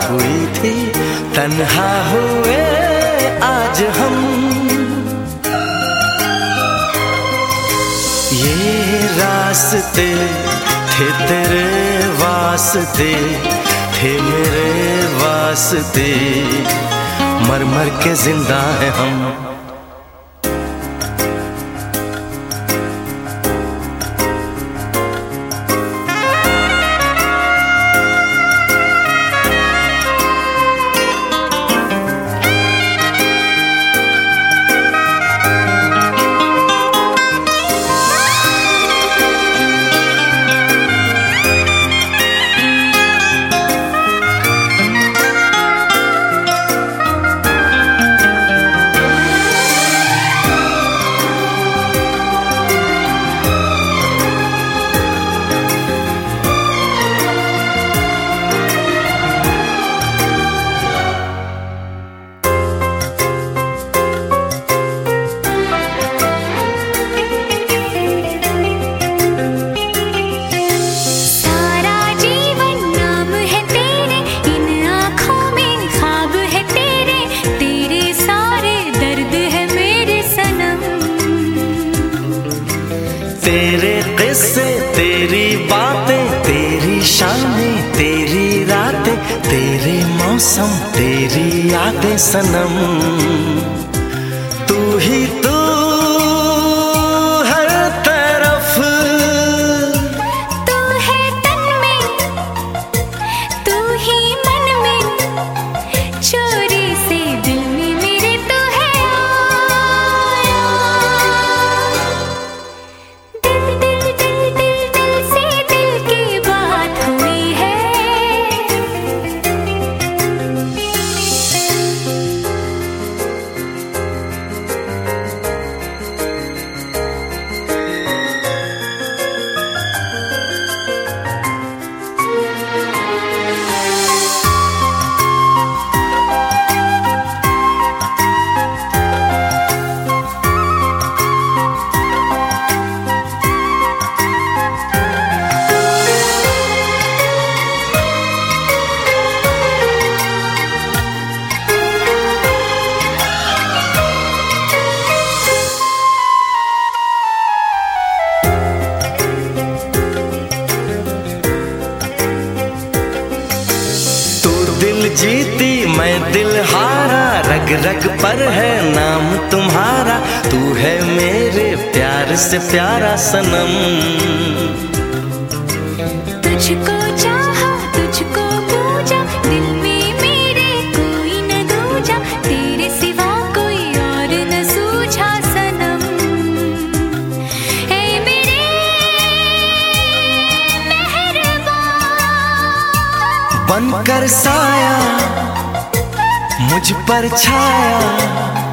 हुई थी, तन्हा हुए आज हम। ये रास्ते थे तेरे वास्ते, थे मेरे वास्ते, मर मर के जिंदा हैं हम। तेरे किस्से, तेरी बातें, तेरी शामें, तेरी रातें, तेरे मौसम, तेरी यादें सनम। तू ही तू हर तरफ, तू है तन में, तू ही मन में, चोरी से दिल में मेरे तू है आया। दिल दिल दिल दिल दिल से दिल की बात हुई है। दिल जीती मैं दिल हारा, रग रग पर है नाम तुम्हारा। तू है मेरे प्यार से प्यारा सनम। तुझको चाहा, तुझको पूजा, दिल में मेरे कोई न दूजा, तेरे सिवा कोई और न सूझा सनम। ऐ मेरे मेहरबान, बनकर साया मुझ पर छाया,